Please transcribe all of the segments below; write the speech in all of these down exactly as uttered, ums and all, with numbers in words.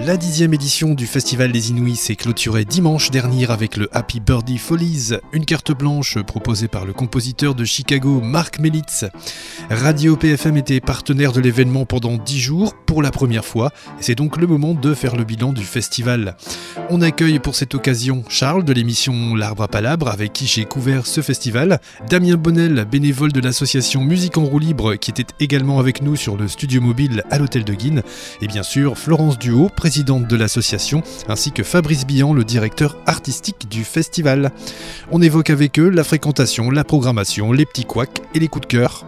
La dixième édition du Festival des Inouïs s'est clôturée dimanche dernier avec le Happy Birthday Follies, une carte blanche proposée par le compositeur de Chicago Mark Melitz. Radio P F M était partenaire de l'événement pendant dix jours pour la première fois et c'est donc le moment de faire le bilan du festival. On accueille pour cette occasion Charles de l'émission L'Arbre à Palabre avec qui j'ai couvert ce festival, Damien Bonnel, bénévole de l'association Musique en roue libre qui était également avec nous sur le studio mobile à l'hôtel de Guînes et bien sûr Florence Duhaut, présidente de l'association, ainsi que Fabrice Billan, le directeur artistique du festival. On évoque avec eux la fréquentation, la programmation, les petits couacs et les coups de cœur.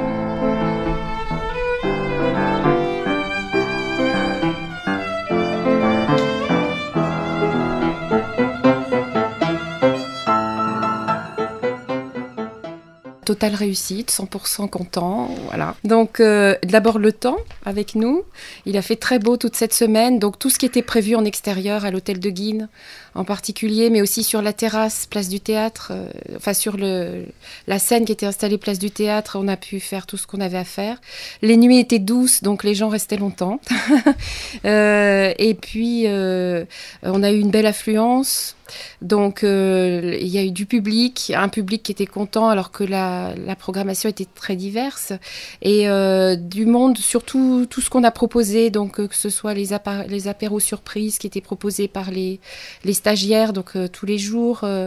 Totale réussite, cent pour cent content, voilà. Donc euh, d'abord le temps avec nous, il a fait très beau toute cette semaine, donc tout ce qui était prévu en extérieur à l'hôtel de Guînes en particulier, mais aussi sur la terrasse, place du théâtre, euh, enfin sur le, la scène qui était installée place du théâtre, on a pu faire tout ce qu'on avait à faire. Les nuits étaient douces, donc les gens restaient longtemps. euh, et puis euh, on a eu une belle affluence. Donc euh, il y a eu du public, un public qui était content alors que la, la programmation était très diverse et euh, du monde, surtout tout ce qu'on a proposé, donc euh, que ce soit les, appa- les apéros surprises qui étaient proposés par les, les stagiaires, donc euh, tous les jours euh,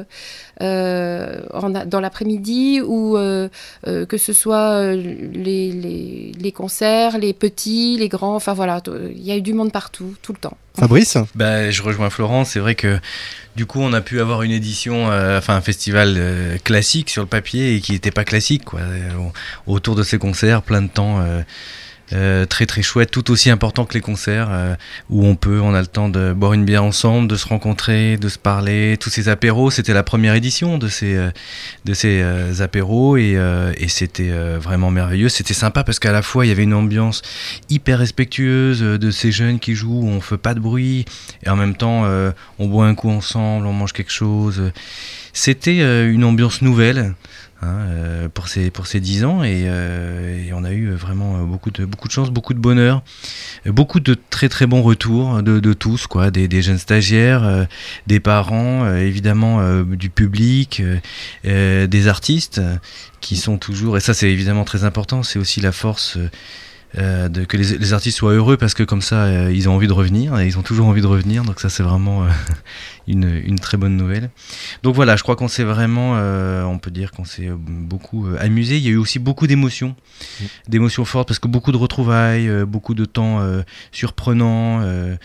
euh, en, dans l'après-midi ou euh, euh, que ce soit euh, les, les, les concerts, les petits, les grands, enfin voilà, il y a eu du monde partout, tout le temps. Fabrice ? Bah, je rejoins Florence, c'est vrai que du coup on a pu avoir une édition, euh, enfin un festival euh, classique sur le papier et qui n'était pas classique, quoi. Euh, autour de ces concerts, plein de temps euh, euh, très très chouette, tout aussi important que les concerts euh, où on peut, on a le temps de boire une bière ensemble, de se rencontrer, de se parler, tous ces apéros. C'était la première édition de ces, euh, de ces euh, apéros et, euh, et c'était euh, vraiment merveilleux. C'était sympa parce qu'à la fois il y avait une ambiance hyper respectueuse de ces jeunes qui jouent, où on fait pas de bruit et en même temps euh, on boit un coup ensemble, on mange quelque chose. C'était euh, une ambiance nouvelle. Hein, euh, pour ces pour ces dix ans et, euh, et on a eu vraiment beaucoup de beaucoup de chance, beaucoup de bonheur, beaucoup de très très bons retours de, de tous, quoi, des, des jeunes stagiaires, euh, des parents, euh, évidemment euh, du public, euh, euh, des artistes qui sont toujours, et ça c'est évidemment très important, c'est aussi la force euh, Euh, de, que les, les artistes soient heureux parce que comme ça euh, ils ont envie de revenir et ils ont toujours envie de revenir, donc ça c'est vraiment euh, une, une très bonne nouvelle. Donc voilà, je crois qu'on s'est vraiment euh, on peut dire qu'on s'est beaucoup euh, amusé. Il y a eu aussi beaucoup d'émotions, mmh. d'émotions fortes parce que beaucoup de retrouvailles, euh, beaucoup de temps euh, surprenants, euh,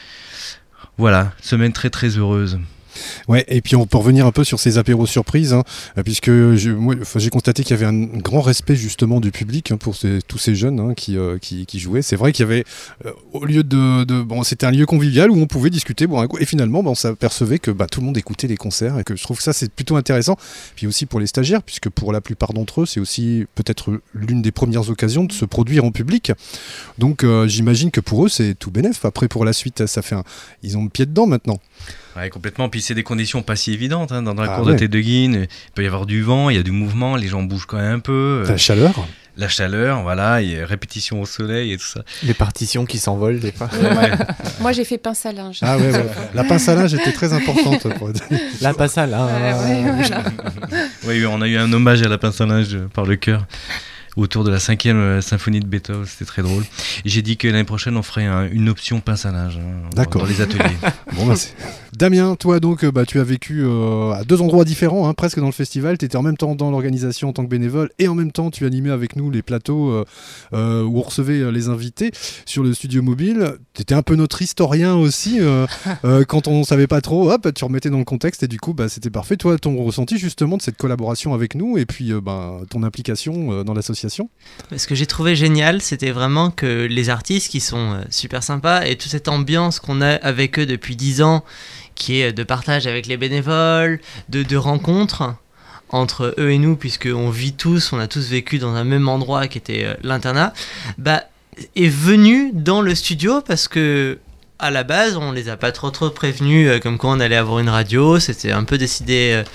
voilà, semaine très très heureuse. Ouais, et puis on peut revenir un peu sur ces apéros surprises, hein, puisque je, moi, enfin, j'ai constaté qu'il y avait un grand respect justement du public hein, pour ces, tous ces jeunes hein, qui, euh, qui, qui jouaient. C'est vrai qu'il y avait, euh, au lieu de, de, bon, c'était un lieu convivial où on pouvait discuter, boire un coup, et finalement, bah, on s'apercevait que bah, tout le monde écoutait les concerts, et que je trouve que ça c'est plutôt intéressant. Puis aussi pour les stagiaires, puisque pour la plupart d'entre eux, c'est aussi peut-être l'une des premières occasions de se produire en public. Donc euh, j'imagine que pour eux, c'est tout bénef. Après, pour la suite, ça fait un... ils ont le pied dedans maintenant. Ouais, complètement. Puis c'est des conditions pas si évidentes. Hein. Dans, dans la ah, cour ouais. d'hôtel de Guînes, il peut y avoir du vent, il y a du mouvement, les gens bougent quand même un peu. La chaleur. La chaleur, voilà, il y a répétition au soleil et tout ça. Les partitions qui s'envolent des fois. Ouais. Moi j'ai fait pince à linge. Ah ouais, ouais. La pince à linge était très importante. Pour... La pince à linge. Ouais, ouais, voilà. Oui, on a eu un hommage à la pince à linge par le chœur. Autour de la cinquième symphonie de Beethoven, c'était très drôle. Et j'ai dit que l'année prochaine, on ferait un, une option pince à linge hein, D'accord. dans les ateliers. Bon, bah, c'est... Damien, toi donc, bah, tu as vécu euh, à deux endroits différents, hein, presque dans le festival. Tu étais en même temps dans l'organisation en tant que bénévole et en même temps tu animais avec nous les plateaux euh, euh, où on recevait les invités sur le studio mobile. Tu étais un peu notre historien aussi. Euh, euh, quand on ne savait pas trop, hop, tu remettais dans le contexte et du coup, bah, c'était parfait. Toi, ton ressenti justement de cette collaboration avec nous et puis euh, bah, ton implication euh, dans l'association. Ce que j'ai trouvé génial, c'était vraiment que les artistes qui sont euh, super sympas et toute cette ambiance qu'on a avec eux depuis dix ans, qui est de partage avec les bénévoles, de, de rencontres entre eux et nous, puisqu'on vit tous, on a tous vécu dans un même endroit qui était euh, l'internat, bah, est venu dans le studio parce que à la base, on les a pas trop trop prévenus, euh, comme quoi on allait avoir une radio, c'était un peu décidé... Euh,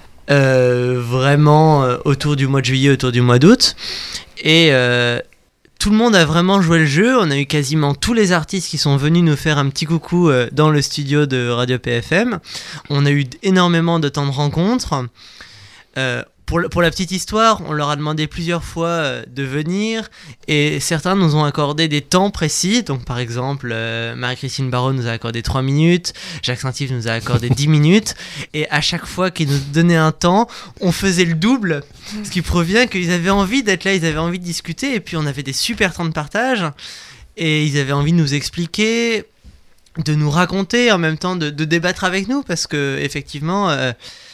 Euh, vraiment euh, autour du mois de juillet, autour du mois d'août. Et euh, tout le monde a vraiment joué le jeu. On a eu quasiment tous les artistes qui sont venus nous faire un petit coucou euh, dans le studio de Radio P F M. On a eu énormément de temps de rencontre. Euh, Pour, pour la petite histoire, on leur a demandé plusieurs fois euh, de venir et certains nous ont accordé des temps précis. Donc par exemple, euh, Marie-Christine Barraud nous a accordé trois minutes, Jacques Saint-Yves nous a accordé dix minutes et à chaque fois qu'ils nous donnaient un temps, on faisait le double. Ce qui provient qu'ils avaient envie d'être là, ils avaient envie de discuter et puis on avait des super temps de partage et ils avaient envie de nous expliquer, de nous raconter, en même temps de, de débattre avec nous parce que effectivement... Euh,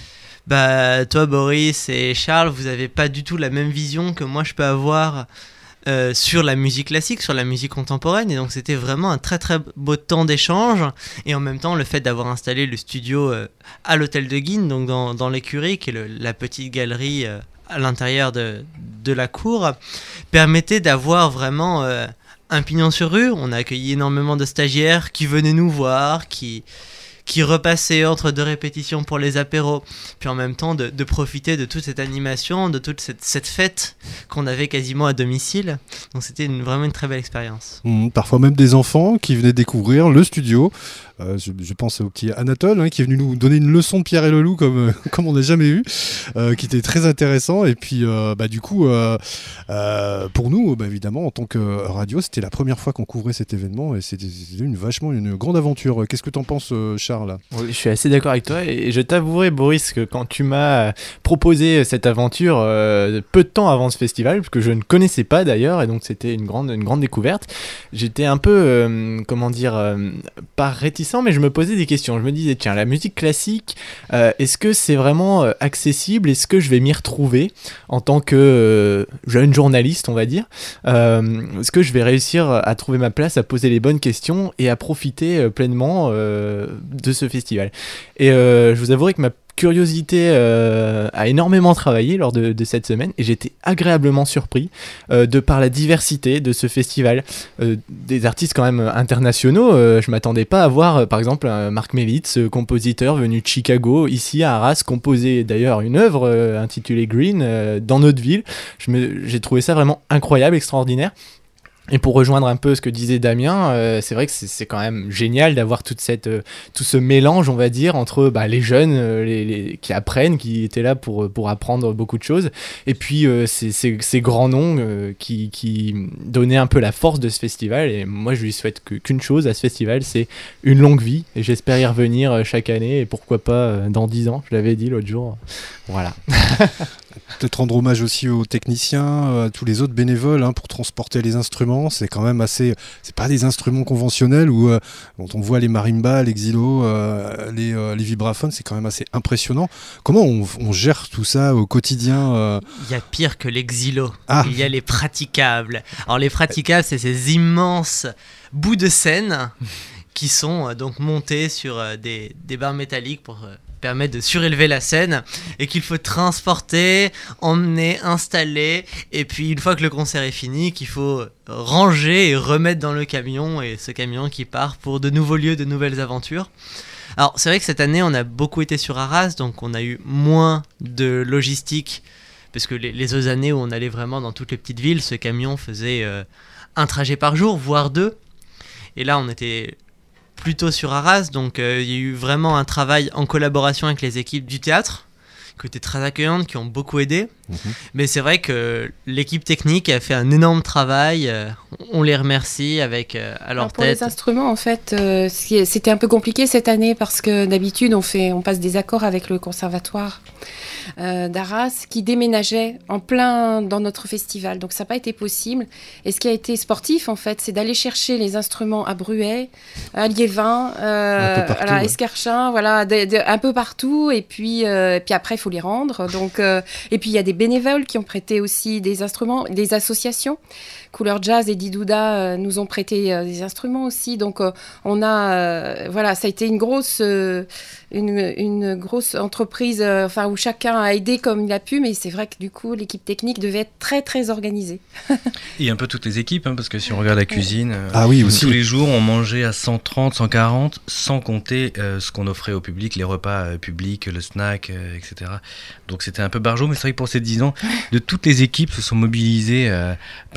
Bah, toi Boris et Charles, vous avez pas du tout la même vision que moi je peux avoir euh, sur la musique classique, sur la musique contemporaine, et donc c'était vraiment un très très beau temps d'échange, et en même temps le fait d'avoir installé le studio euh, à l'hôtel de Guines, donc dans, dans l'écurie, qui est le, la petite galerie euh, à l'intérieur de, de la cour, permettait d'avoir vraiment euh, un pignon sur rue. On a accueilli énormément de stagiaires qui venaient nous voir, qui... qui repassait entre deux répétitions pour les apéros, puis en même temps de, de profiter de toute cette animation, de toute cette, cette fête qu'on avait quasiment à domicile. Donc c'était une, vraiment une très belle expérience. Mmh, parfois même des enfants qui venaient découvrir le studio. Euh, je, je pense au petit Anatole hein, qui est venu nous donner une leçon de Pierre et le Loup comme, euh, comme on n'a jamais eu, euh, qui était très intéressant. Et puis euh, bah, du coup, euh, euh, pour nous, bah, évidemment, en tant que radio, c'était la première fois qu'on couvrait cet événement et c'était, c'était une, vachement une grande aventure. Qu'est-ce que t'en penses, Charles ? Oui, je suis assez d'accord avec toi et je t'avouerai, Boris, que quand tu m'as proposé cette aventure euh, peu de temps avant ce festival, parce que je ne connaissais pas d'ailleurs, et donc c'était une grande, une grande découverte, j'étais un peu, euh, comment dire, euh, pas réticent, mais je me posais des questions. Je me disais, tiens, la musique classique, euh, est-ce que c'est vraiment euh, accessible ? Est-ce que je vais m'y retrouver en tant que euh, jeune journaliste, on va dire ? euh, Est-ce que je vais réussir à trouver ma place, à poser les bonnes questions et à profiter euh, pleinement euh, de ce festival ? Et euh, je vous avouerai que ma curiosité euh, a énormément travaillé lors de, de cette semaine et j'étais agréablement surpris euh, de par la diversité de ce festival, euh, des artistes quand même internationaux. Euh, je m'attendais pas à voir euh, par exemple un Mark Melitz, euh, compositeur venu de Chicago, ici à Arras, composer d'ailleurs une œuvre euh, intitulée Green euh, dans notre ville. Je me, j'ai trouvé ça vraiment incroyable, extraordinaire. Et pour rejoindre un peu ce que disait Damien, euh, c'est vrai que c'est, c'est quand même génial d'avoir toute cette, euh, tout ce mélange, on va dire, entre bah, les jeunes euh, les, les, qui apprennent, qui étaient là pour, pour apprendre beaucoup de choses, et puis euh, ces, ces, ces grands noms euh, qui, qui donnaient un peu la force de ce festival. Et moi, je lui souhaite que, qu'une chose à ce festival, c'est une longue vie, et j'espère y revenir chaque année, et pourquoi pas euh, dans dix ans, je l'avais dit l'autre jour. Voilà. Peut-être rendre hommage aussi aux techniciens, à tous les autres bénévoles hein, pour transporter les instruments. C'est quand même assez. C'est pas des instruments conventionnels où euh, quand on voit les marimbas, les xylos, euh, les, euh, les vibraphones, c'est quand même assez impressionnant. Comment on, on gère tout ça au quotidien euh... Il y a pire que les xylos. Ah. Il y a les praticables. Alors les praticables, c'est ces immenses bouts de scène qui sont euh, donc montés sur euh, des, des barres métalliques pour euh, permettre de surélever la scène et qu'il faut transporter, emmener, installer, et puis une fois que le concert est fini, qu'il faut ranger et remettre dans le camion, et ce camion qui part pour de nouveaux lieux, de nouvelles aventures. Alors c'est vrai que cette année on a beaucoup été sur Arras, donc on a eu moins de logistique, parce que les, les autres années où on allait vraiment dans toutes les petites villes, ce camion faisait euh, un trajet par jour, voire deux, et là on était plutôt sur Arras, donc euh, il y a eu vraiment un travail en collaboration avec les équipes du théâtre, qui étaient très accueillantes, qui ont beaucoup aidé. Mmh. Mais c'est vrai que l'équipe technique a fait un énorme travail, euh, on les remercie avec euh, à leur Alors pour tête. Pour les instruments, en fait, euh, c'était un peu compliqué cette année parce que d'habitude, on, fait, on passe des accords avec le conservatoire euh, d'Arras qui déménageait en plein dans notre festival. Donc ça n'a pas été possible. Et ce qui a été sportif, en fait, c'est d'aller chercher les instruments à Bruay, à Liévin, euh, partout, à la ouais. Escarchin, voilà, de, de, un peu partout. Et puis, euh, puis après, il faut les rendre. Donc, euh, et puis, il y a des bénévoles qui ont prêté aussi des instruments, des associations. Couleur Jazz et Didouda euh, nous ont prêté euh, des instruments aussi. Donc, euh, on a, euh, voilà, ça a été une grosse, euh, une, une grosse entreprise, euh, enfin, où chacun a aidé comme il a pu. Mais c'est vrai que du coup, l'équipe technique devait être très, très organisée. Et un peu toutes les équipes, hein, parce que si on regarde la cuisine, euh, ah oui, aussi. tous les jours, on mangeait à cent trente, cent quarante, sans compter euh, ce qu'on offrait au public, les repas euh, publics, le snack, euh, et cetera. Donc, c'était un peu barjot, mais c'est vrai que pour ces dix ans, de toutes les équipes se sont mobilisées euh, plein pot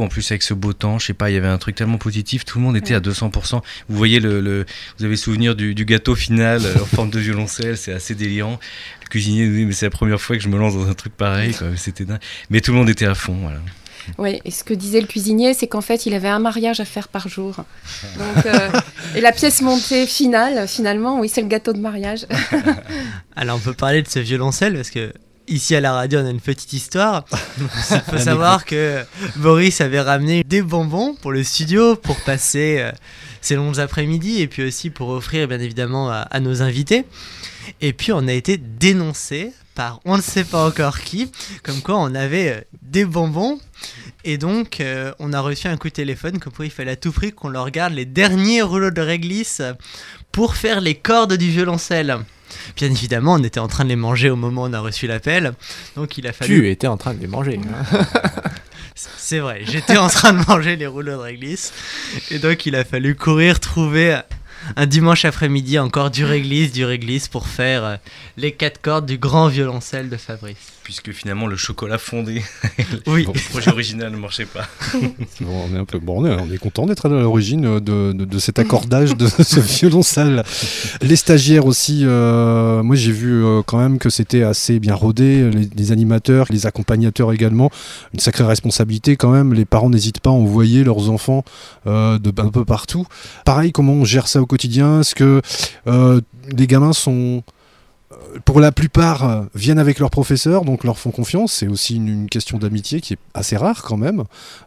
en plus avec ce beau temps, je sais pas, il y avait un truc tellement positif, tout le monde était ouais. à deux cents pour cent. Vous voyez, le, le, vous avez souvenir du, du gâteau final en forme de violoncelle, c'est assez délirant. Le cuisinier nous dit, mais c'est la première fois que je me lance dans un truc pareil, quoi. C'était dingue. Mais tout le monde était à fond, voilà. Oui, et ce que disait le cuisinier, c'est qu'en fait, il avait un mariage à faire par jour. Donc, euh, et la pièce montée finale, finalement, oui, c'est le gâteau de mariage. Alors, on peut parler de ce violoncelle, parce que ici à la radio, on a une petite histoire. Il faut savoir que Boris avait ramené des bonbons pour le studio, pour passer euh, ces longs après-midi, et puis aussi pour offrir, bien évidemment, à, à nos invités. Et puis, on a été dénoncés par on ne sait pas encore qui, comme quoi on avait euh, des bonbons. Et donc, euh, on a reçu un coup de téléphone, comme quoi il fallait à tout prix qu'on leur garde les derniers rouleaux de réglisse pour faire les cordes du violoncelle. Bien évidemment, on était en train de les manger au moment où on a reçu l'appel. Donc, il a fallu... Tu étais en train de les manger. Hein. C'est vrai, j'étais en train de manger les rouleaux de réglisse. Et donc, il a fallu courir trouver... un dimanche après-midi, encore du réglisse, du réglisse pour faire euh, les quatre cordes du grand violoncelle de Fabrice. Puisque finalement le chocolat fondé, oui. Bon, le projet original ne marchait pas. Bon, on est un peu bon, on est content d'être à l'origine de, de, de cet accordage de ce violoncelle. Les stagiaires aussi, euh, moi j'ai vu euh, quand même que c'était assez bien rodé, les, les animateurs, les accompagnateurs également, une sacrée responsabilité quand même. Les parents n'hésitent pas à envoyer leurs enfants euh, de, un peu partout. Pareil, comment on gère ça au quotidien? Est-ce que euh, les gamins sont... pour la plupart, euh, viennent avec leurs professeurs, donc leur font confiance. C'est aussi une, une question d'amitié qui est assez rare quand même.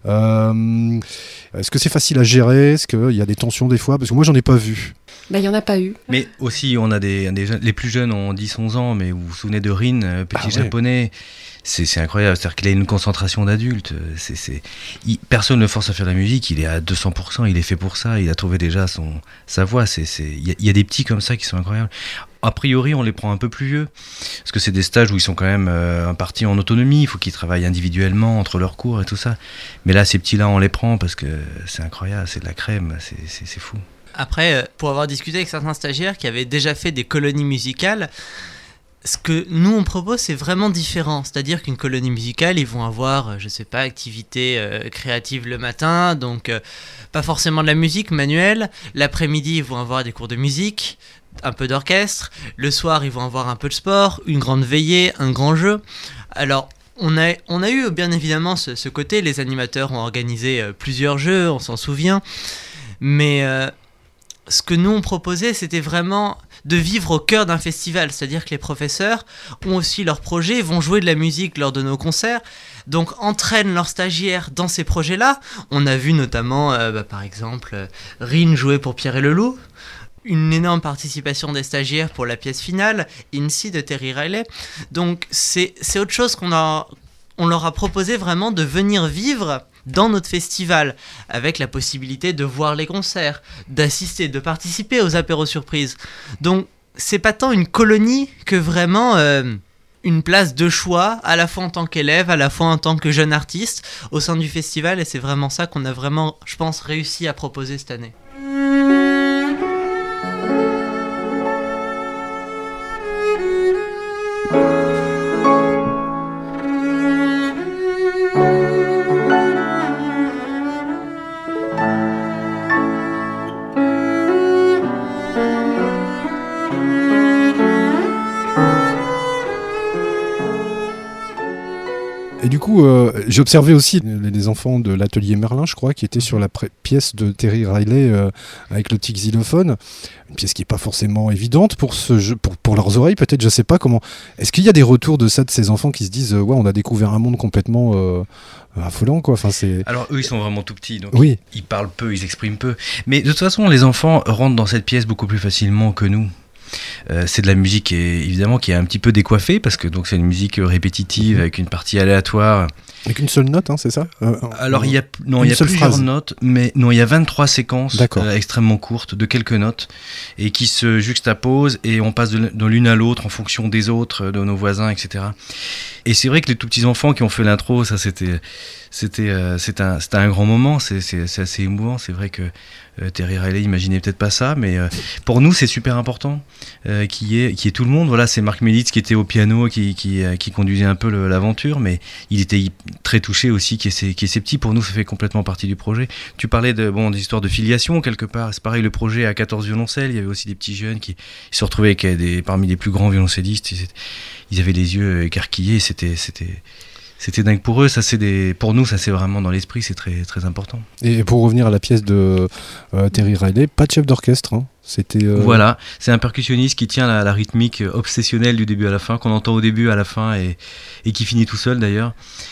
Euh, est-ce que c'est facile à gérer? Est-ce qu'il y a des tensions des fois? Parce que moi, j'en ai pas vu. Ben, il n'y en a pas eu. Mais aussi, on a des, des jeunes, les plus jeunes ont dix onze ans, mais vous vous souvenez de Rin, euh, petit ah, ouais. japonais. C'est, c'est incroyable, c'est-à-dire qu'il a une concentration d'adulte. C'est, c'est... Il, personne ne le force à faire de la musique, il est à deux cents pour cent, il est fait pour ça, il a trouvé déjà son, sa voix. C'est, c'est... Il, y a, il y a des petits comme ça qui sont incroyables. A priori, on les prend un peu plus vieux, parce que c'est des stages où ils sont quand même euh, impartis en autonomie, il faut qu'ils travaillent individuellement entre leurs cours et tout ça. Mais là, ces petits-là, on les prend parce que c'est incroyable, c'est de la crème, c'est, c'est, c'est fou. Après, pour avoir discuté avec certains stagiaires qui avaient déjà fait des colonies musicales, ce que nous on propose c'est vraiment différent, c'est-à-dire qu'une colonie musicale ils vont avoir, je sais pas, activité euh, créative le matin, donc euh, pas forcément de la musique manuelle, l'après-midi ils vont avoir des cours de musique, un peu d'orchestre, le soir ils vont avoir un peu de sport, une grande veillée, un grand jeu. Alors on a, on a eu bien évidemment ce, ce côté, les animateurs ont organisé euh, plusieurs jeux, on s'en souvient, mais euh, ce que nous on proposait c'était vraiment de vivre au cœur d'un festival, c'est-à-dire que les professeurs ont aussi leurs projets, vont jouer de la musique lors de nos concerts, donc entraînent leurs stagiaires dans ces projets-là. On a vu notamment, euh, bah, par exemple, euh, Rin jouer pour Pierre et le Loup, une énorme participation des stagiaires pour la pièce finale, Incy de Terry Riley. Donc c'est, c'est autre chose qu'on a, on leur a proposé vraiment de venir vivre dans notre festival, avec la possibilité de voir les concerts, d'assister, de participer aux apéros surprises. Donc, c'est pas tant une colonie que vraiment euh, une place de choix, à la fois en tant qu'élève, à la fois en tant que jeune artiste, au sein du festival, et c'est vraiment ça qu'on a vraiment, je pense, réussi à proposer cette année. Et du coup, euh, j'ai observé aussi les enfants de l'atelier Merlin, je crois, qui étaient sur la pré- pièce de Terry Riley euh, avec le petit xylophone. Une pièce qui n'est pas forcément évidente pour, ce jeu, pour, pour leurs oreilles, peut-être, je ne sais pas comment. Est-ce qu'il y a des retours de ça, de ces enfants qui se disent euh, ouais, on a découvert un monde complètement euh, affolant, quoi. Enfin, c'est... Alors, eux, ils sont vraiment tout petits, donc oui. ils, ils parlent peu, ils expriment peu. Mais de toute façon, les enfants rentrent dans cette pièce beaucoup plus facilement que nous. Euh, c'est de la musique qui est, évidemment qui est un petit peu décoiffée parce que donc c'est une musique répétitive avec une partie aléatoire. Avec une seule note, hein, c'est ça euh, Alors il y a non il y a plusieurs phrase. notes, mais non il y a vingt-trois séquences euh, extrêmement courtes de quelques notes et qui se juxtaposent et on passe de, de l'une à l'autre en fonction des autres, de nos voisins, et cetera. Et c'est vrai que les tout petits enfants qui ont fait l'intro, ça c'était c'était, euh, c'était, un, c'était un grand moment, c'est, c'est, c'est assez émouvant. C'est vrai que euh, Terry Riley imaginait peut-être pas ça, mais euh, pour nous c'est super important euh, qu'il y ait, qu'il y ait tout le monde. Voilà, c'est Mark Melitz qui était au piano, qui, qui, euh, qui conduisait un peu le, l'aventure, mais il était très touché aussi qu'il y ait ces, qu'il y ait ces petits. Pour nous, ça fait complètement partie du projet. Tu parlais de, bon, des histoires de filiation quelque part. C'est pareil, le projet à quatorze violoncelles, il y avait aussi des petits jeunes qui se retrouvaient avec des, parmi les plus grands violoncellistes. Ils, ils avaient les yeux écarquillés, c'était, c'était, c'était dingue pour eux. Ça, c'est des, pour nous, ça c'est vraiment dans l'esprit, c'est très, très important. Et pour revenir à la pièce de euh, Terry Riley, pas de chef d'orchestre, hein. C'était euh... Voilà, c'est un percussionniste qui tient la, la rythmique obsessionnelle du début à la fin, qu'on entend au début, à la fin, et, et qui finit tout seul d'ailleurs.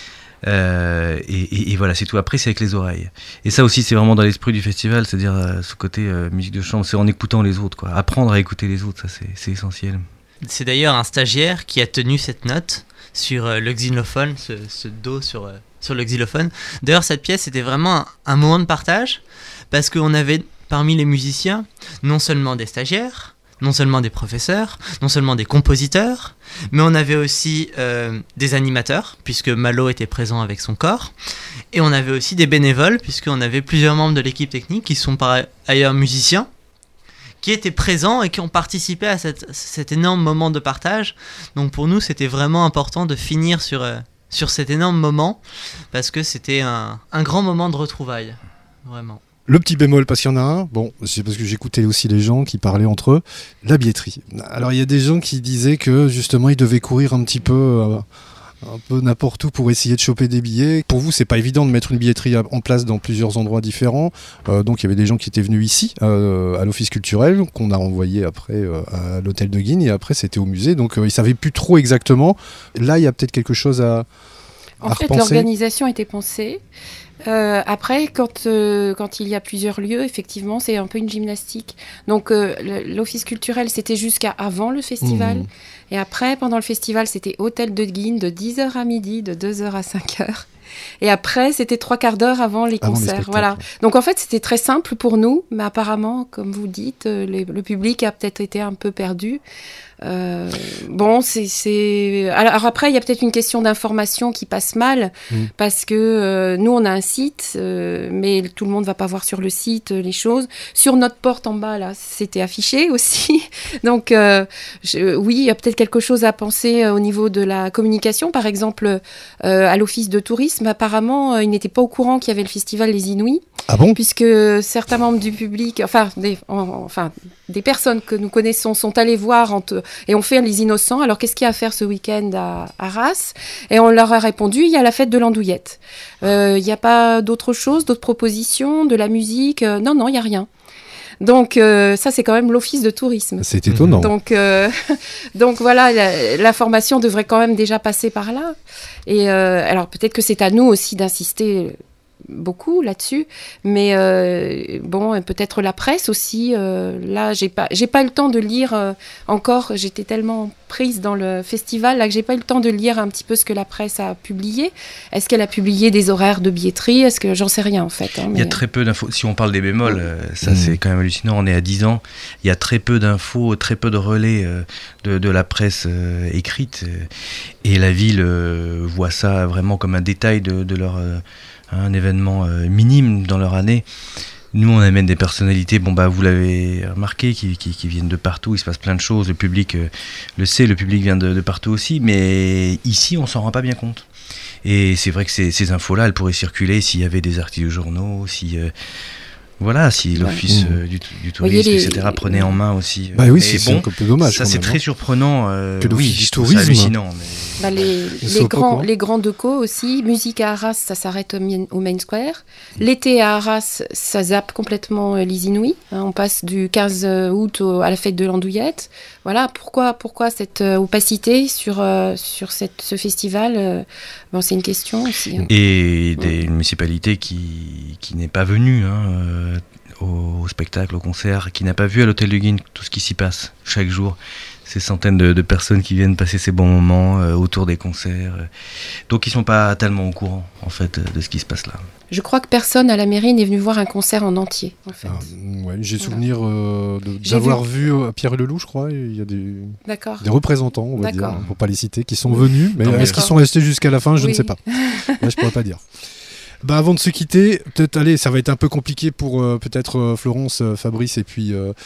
Euh, et, et, et voilà, c'est tout. Après, c'est avec les oreilles. Et ça aussi, c'est vraiment dans l'esprit du festival, c'est-à-dire euh, ce côté euh, musique de chambre, c'est en écoutant les autres, quoi. Apprendre à écouter les autres, ça c'est, c'est essentiel. C'est d'ailleurs un stagiaire qui a tenu cette note sur euh, le xylophone, ce, ce do sur, euh, sur le xylophone. D'ailleurs, cette pièce, c'était vraiment un, un moment de partage, parce qu'on avait parmi les musiciens, non seulement des stagiaires, non seulement des professeurs, non seulement des compositeurs, mais on avait aussi euh, des animateurs, puisque Malo était présent avec son corps, et on avait aussi des bénévoles, puisqu'on avait plusieurs membres de l'équipe technique qui sont par ailleurs musiciens, qui étaient présents et qui ont participé à cette, cet énorme moment de partage. Donc pour nous, c'était vraiment important de finir sur, euh, sur cet énorme moment, parce que c'était un, un grand moment de retrouvailles, vraiment. Le petit bémol, parce qu'il y en a un, bon, c'est parce que j'écoutais aussi les gens qui parlaient entre eux, la billetterie. Alors il y a des gens qui disaient que justement ils devaient courir un petit peu, euh, un peu n'importe où pour essayer de choper des billets. Pour vous, c'est pas évident de mettre une billetterie en place dans plusieurs endroits différents. Euh, donc il y avait des gens qui étaient venus ici, euh, à l'office culturel, qu'on a renvoyé après euh, à l'hôtel de Guignes, et après c'était au musée. Donc euh, ils savaient plus trop exactement. Là, il y a peut-être quelque chose à, en à fait, repenser. L'organisation était pensée. Euh, après, quand, euh, quand il y a plusieurs lieux, effectivement, c'est un peu une gymnastique. Donc, euh, l'office culturel, c'était jusqu'à avant le festival. Mmh. Et après, pendant le festival, c'était hôtel de Guignes de dix heures à midi, de deux heures à cinq heures. Et après, c'était trois quarts d'heure avant les avant concerts. Les voilà. Donc, en fait, c'était très simple pour nous. Mais apparemment, comme vous dites, les, le public a peut-être été un peu perdu. Euh, bon, c'est, c'est... Alors après, il y a peut-être une question d'information qui passe mal, mmh. parce que euh, nous, on a un site, euh, mais tout le monde ne va pas voir sur le site euh, les choses. Sur notre porte en bas, là, c'était affiché aussi. Donc, euh, je, oui, il y a peut-être quelque chose à penser euh, au niveau de la communication. Par exemple, euh, à l'office de tourisme, apparemment, euh, ils n'étaient pas au courant qu'il y avait le festival Les Inouïs. Ah bon ? Puisque certains membres du public, enfin des, en, enfin, des personnes que nous connaissons sont allés voir en te, et ont fait Les Innocents. Alors, qu'est-ce qu'il y a à faire ce week-end à, à Arras ? Et on leur a répondu, il y a la fête de l'Andouillette. Euh, il n'y a pas d'autre chose, d'autres propositions, de la musique ? euh, Non, non, il n'y a rien. Donc, euh, ça, c'est quand même l'office de tourisme. C'est étonnant. Donc, euh, donc voilà, la, l'information devrait quand même déjà passer par là. Et euh, alors, peut-être que c'est à nous aussi d'insister beaucoup là-dessus, mais euh, bon, peut-être la presse aussi. Euh, là, j'ai pas, j'ai pas eu le temps de lire euh, encore. J'étais tellement prise dans le festival là que j'ai pas eu le temps de lire un petit peu ce que la presse a publié. Est-ce qu'elle a publié des horaires de billetterie ? Est-ce que j'en sais rien en fait. Hein, mais... Il y a très peu d'infos. Si on parle des bémols, euh, ça mmh. c'est quand même hallucinant. On est à dix ans. Il y a très peu d'infos, très peu de relais euh, de, de la presse euh, écrite. Euh, et la ville euh, voit ça vraiment comme un détail de, de leur euh, un événement euh, minime dans leur année. Nous, on amène des personnalités, bon bah vous l'avez remarqué, qui, qui, qui viennent de partout, il se passe plein de choses, le public euh, le sait, le public vient de, de partout aussi, mais ici, on s'en rend pas bien compte. Et c'est vrai que ces, ces infos-là, elles pourraient circuler s'il y avait des articles de journaux, si... Euh, Voilà, si l'office euh, du, du tourisme, les... et cetera, prenait en main aussi. Bah oui, c'est, bon, c'est un peu dommage. Ça, c'est très surprenant. Euh, que l'office oui, du tourisme. C'est hallucinant. Mais... Bah les, les, grands, les grands decos aussi. Musique à Arras, ça s'arrête au, au Main Square. L'été à Arras, ça zappe complètement euh, les Inouïs. Hein, on passe du quinze août au, à la fête de l'Andouillette. Voilà, pourquoi, pourquoi cette euh, opacité sur, euh, sur cette, ce festival euh, bon, c'est une question aussi. Hein. Et des ouais. municipalités qui, qui n'est pas venue hein, euh, au, au spectacle, au concert, qui n'a pas vu à l'hôtel de Guignes tout ce qui s'y passe chaque jour. Ces centaines de, de personnes qui viennent passer ces bons moments euh, autour des concerts. Euh. Donc ils ne sont pas tellement au courant en fait, de ce qui se passe là. Je crois que personne à la mairie n'est venu voir un concert en entier. En fait. Ah, ouais, j'ai souvenir euh, de, d'avoir vu, vu Pierre Leloup, je crois. Il y a des, D'accord. des représentants, on va D'accord. dire, pour ne pas les citer, qui sont venus. Mais non, est-ce qu'ils sont restés jusqu'à la fin ? Je oui. ne sais pas. Là, je ne pourrais pas dire. Bah avant de se quitter, peut-être allez, ça va être un peu compliqué pour euh, peut-être euh, Florence, euh, Fabrice et puis euh,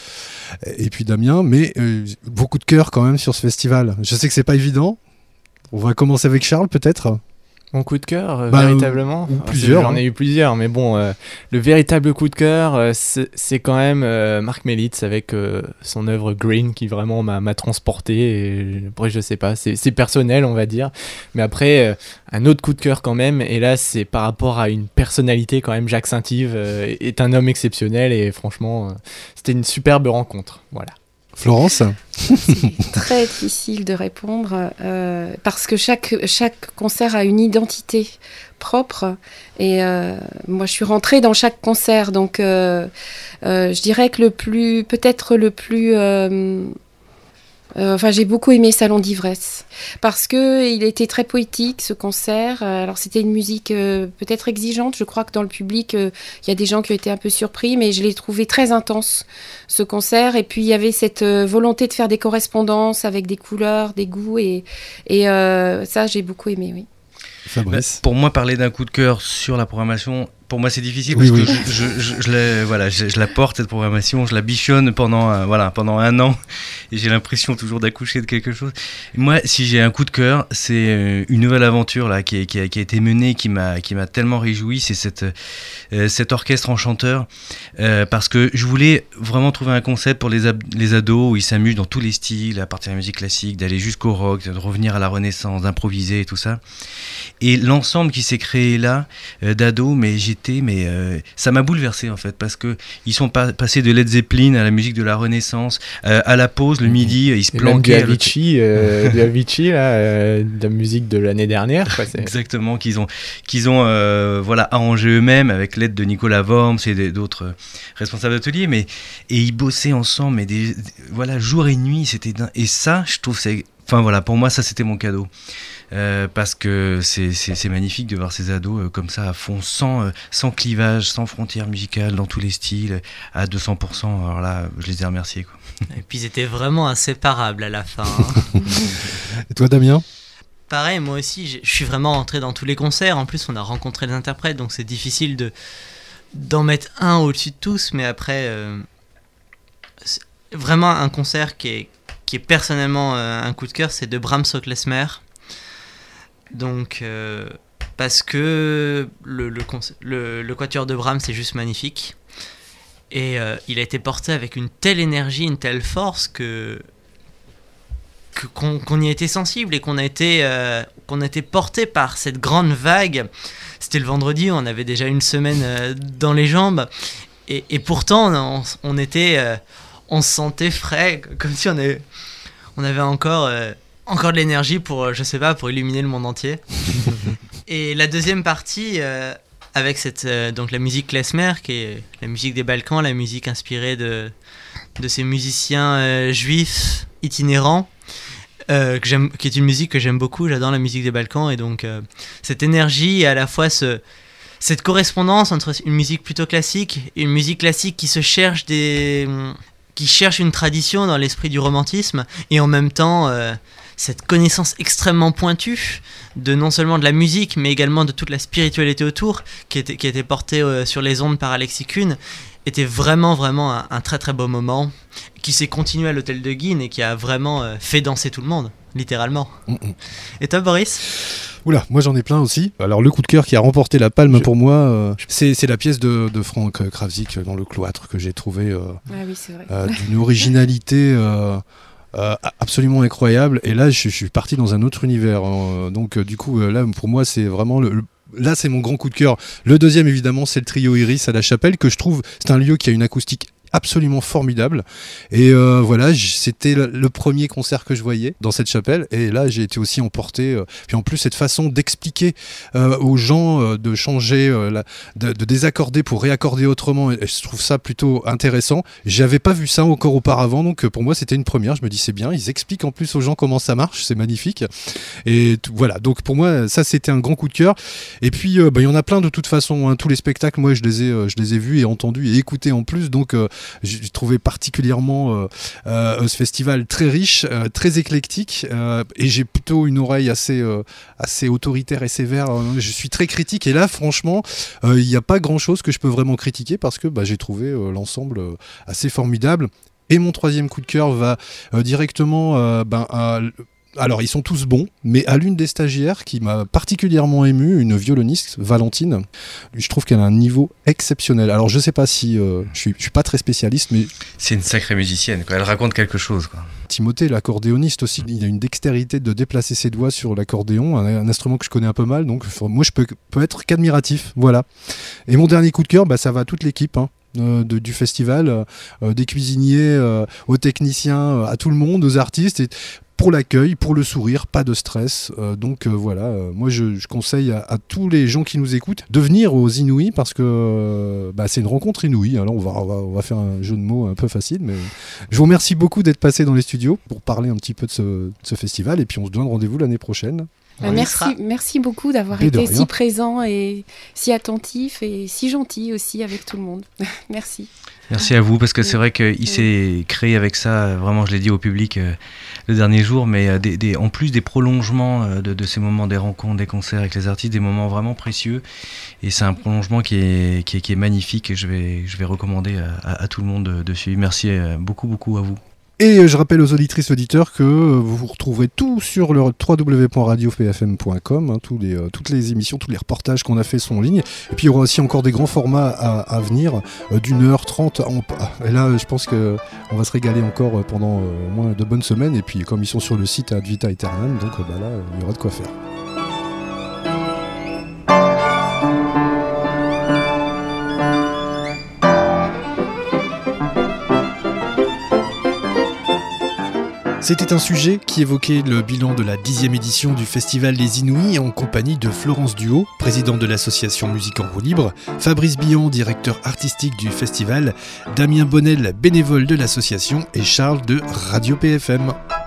et puis Damien, mais euh, beaucoup de cœur quand même sur ce festival. Je sais que c'est pas évident. On va commencer avec Charles peut-être. Mon coup de cœur, euh, Bah, véritablement. ou plusieurs, J'en ai hein. eu plusieurs, mais bon, euh, le véritable coup de cœur, euh, c'est, c'est quand même euh, Mark Melitz avec euh, son œuvre Green qui vraiment m'a, m'a transporté. Et, après, je sais pas, c'est, c'est personnel, on va dire. Mais après, euh, un autre coup de cœur quand même, et là, c'est par rapport à une personnalité quand même. Jacques Saint-Yves euh, est un homme exceptionnel et franchement, euh, c'était une superbe rencontre. Voilà. Florence. C'est très difficile de répondre euh, parce que chaque, chaque concert a une identité propre et euh, moi je suis rentrée dans chaque concert donc euh, euh, je dirais que le plus, peut-être le plus... Euh, Euh, enfin, j'ai beaucoup aimé Salon d'ivresse parce que il était très poétique ce concert. Euh, alors c'était une musique euh, peut-être exigeante. Je crois que dans le public, il euh, y a des gens qui ont été un peu surpris, mais je l'ai trouvé très intense ce concert. Et puis il y avait cette euh, volonté de faire des correspondances avec des couleurs, des goûts et et euh, ça j'ai beaucoup aimé. Oui. Fabrice. Bah, pour moi, parler d'un coup de cœur sur la programmation, pour moi c'est difficile Oui, parce oui. que je, je, je, je, la, voilà, je, je la porte cette programmation, je la bichonne pendant, euh, voilà, pendant un an et j'ai l'impression toujours d'accoucher de quelque chose. Et moi, si j'ai un coup de cœur, c'est euh, une nouvelle aventure là, qui, qui, a, qui a été menée, qui m'a, qui m'a tellement réjoui, c'est cette, euh, cet orchestre enchanteur euh, parce que je voulais vraiment trouver un concept pour les, ab- les ados où ils s'amusent dans tous les styles, à partir de la musique classique, d'aller jusqu'au rock, de revenir à la Renaissance, d'improviser et tout ça. Et l'ensemble qui s'est créé là, euh, d'ados, mais j'étais, mais euh, ça m'a bouleversé en fait, parce que ils sont pas, passés de Led Zeppelin à la musique de la Renaissance, euh, à la pause le midi, ils se Et même du planquaient. Avicii, euh, du Avicii là, euh, de la musique de l'année dernière. Quoi, c'est... Exactement, qu'ils ont, qu'ils ont euh, voilà, arrangé eux-mêmes avec l'aide de Nicolas Worms et des, d'autres euh, responsables d'atelier, mais et ils bossaient ensemble, mais des, des, voilà, jour et nuit, c'était dingue. Et ça, je trouve, c'est, enfin voilà, pour moi, ça c'était mon cadeau. Euh, parce que c'est, c'est, c'est magnifique de voir ces ados euh, comme ça à fond, sans, euh, sans clivage, sans frontières musicales, dans tous les styles, à deux cents pour cent. Alors là, je les ai remerciés, quoi. Et puis ils étaient vraiment inséparables à la fin. Hein. Et toi, Damien? Pareil, moi aussi, je suis vraiment rentré dans tous les concerts. En plus, on a rencontré les interprètes, donc c'est difficile de, d'en mettre un au-dessus de tous. Mais après, euh, c'est vraiment un concert qui est, qui est personnellement euh, un coup de cœur, c'est de Brahms au Klezmer. Donc, euh, parce que le, le, le, le quatuor de Brahms c'est juste magnifique. Et euh, il a été porté avec une telle énergie, une telle force que, que qu'on, qu'on y a été sensible et qu'on a été, euh, qu'on a été porté par cette grande vague. C'était le vendredi, on avait déjà une semaine euh, dans les jambes. Et, et pourtant, on, on, était, euh, on se sentait frais, comme si on avait, on avait encore... Euh, Encore de l'énergie pour, je sais pas, pour illuminer le monde entier. Et la deuxième partie, euh, avec cette, euh, donc la musique klezmer, qui est la musique des Balkans, la musique inspirée de, de ces musiciens euh, juifs itinérants, euh, que j'aime, qui est une musique que j'aime beaucoup, j'adore la musique des Balkans, et donc euh, cette énergie et à la fois ce, cette correspondance entre une musique plutôt classique et une musique classique qui se cherche des... qui cherche une tradition dans l'esprit du romantisme, et en même temps... Euh, cette connaissance extrêmement pointue de non seulement de la musique, mais également de toute la spiritualité autour, qui était, qui était portée euh, sur les ondes par Alexis Kuhn, était vraiment, vraiment un, un très très beau moment, qui s'est continué à l'Hôtel de Guine et qui a vraiment euh, fait danser tout le monde, littéralement. Mm-mm. Et toi, Boris ? Oula, moi j'en ai plein aussi. Alors le coup de cœur qui a remporté la palme Je... pour moi, euh, c'est, c'est la pièce de, de Frank Krawczyk dans Le Cloître que j'ai trouvé euh, ah oui, c'est vrai. euh, d'une originalité... Euh, Euh, absolument incroyable, et là je, je suis parti dans un autre univers, hein. Donc euh, du coup euh, là pour moi c'est vraiment le, le, là c'est mon grand coup de cœur. Le deuxième évidemment c'est le trio Iris à la Chapelle, que je trouve c'est un lieu qui a une acoustique absolument formidable, et euh, voilà j- c'était le, le premier concert que je voyais dans cette chapelle, et là j'ai été aussi emporté, euh, puis en plus cette façon d'expliquer euh, aux gens euh, de changer euh, la, de, de désaccorder pour réaccorder autrement, et je trouve ça plutôt intéressant. J'avais pas vu ça encore auparavant, donc euh, pour moi c'était une première. Je me dis c'est bien, ils expliquent en plus aux gens comment ça marche, c'est magnifique, et t- voilà, donc pour moi ça c'était un grand coup de cœur. Et puis il euh, bah, y en a plein de toute façon, hein. Tous les spectacles moi je les ai, euh, je les ai vus et entendus et écoutés en plus, donc euh, j'ai trouvé particulièrement euh, euh, ce festival très riche, euh, très éclectique, euh, et j'ai plutôt une oreille assez, euh, assez autoritaire et sévère. Je suis très critique, et là, franchement, il euh, n'y a pas grand-chose que je peux vraiment critiquer parce que bah, j'ai trouvé euh, l'ensemble euh, assez formidable. Et mon troisième coup de cœur va euh, directement euh, ben, à... Alors, ils sont tous bons, mais à l'une des stagiaires qui m'a particulièrement ému, une violoniste, Valentine, je trouve qu'elle a un niveau exceptionnel. Alors, je sais pas si... Euh, je suis, je suis pas très spécialiste, mais... C'est une sacrée musicienne, quoi. Elle raconte quelque chose, quoi. Timothée, l'accordéoniste aussi, il a une dextérité de déplacer ses doigts sur l'accordéon, un, un instrument que je connais un peu mal, donc moi, je peux, peux être qu'admiratif, voilà. Et mon dernier coup de cœur, bah, ça va à toute l'équipe, hein. Euh, de, du festival, euh, des cuisiniers euh, aux techniciens, euh, à tout le monde, aux artistes, et pour l'accueil, pour le sourire, pas de stress. Euh, donc euh, voilà, euh, moi je, je conseille à, à tous les gens qui nous écoutent de venir aux Inouïs parce que euh, bah, c'est une rencontre inouïe. Alors on va, on, va, on va faire un jeu de mots un peu facile, mais je vous remercie beaucoup d'être passé dans les studios pour parler un petit peu de ce, de ce festival, et puis on se donne rendez-vous l'année prochaine. Bah, merci, merci beaucoup d'avoir Et été de si présent et si attentif et si gentil aussi avec tout le monde. Merci. Merci à vous, parce que c'est vrai qu'il s'est créé avec ça, vraiment je l'ai dit au public euh, le dernier jour, mais euh, des, des, en plus des prolongements euh, de, de ces moments, des rencontres, des concerts avec les artistes, des moments vraiment précieux, et c'est un prolongement qui est, qui est, qui est magnifique, et je vais, je vais recommander à, à, à tout le monde de, de suivre. Merci euh, beaucoup, beaucoup à vous. Et je rappelle aux auditrices et auditeurs que vous retrouverez tout sur le w w w point radio p f m point com, hein, tous les, euh, toutes les émissions, tous les reportages qu'on a fait sont en ligne. Et puis il y aura aussi encore des grands formats à, à venir, euh, d'une heure trente. Et là, je pense qu'on va se régaler encore pendant euh, au moins de bonnes semaines. Et puis comme ils sont sur le site Ad Vita Aeternam, donc euh, bah, là, il y aura de quoi faire. C'était un sujet qui évoquait le bilan de la dixième édition du Festival des Inouïs en compagnie de Florence Duhaut, présidente de l'association Musique en roue libre, Fabrice Billon, directeur artistique du festival, Damien Bonnel, bénévole de l'association, et Charles de Radio P F M.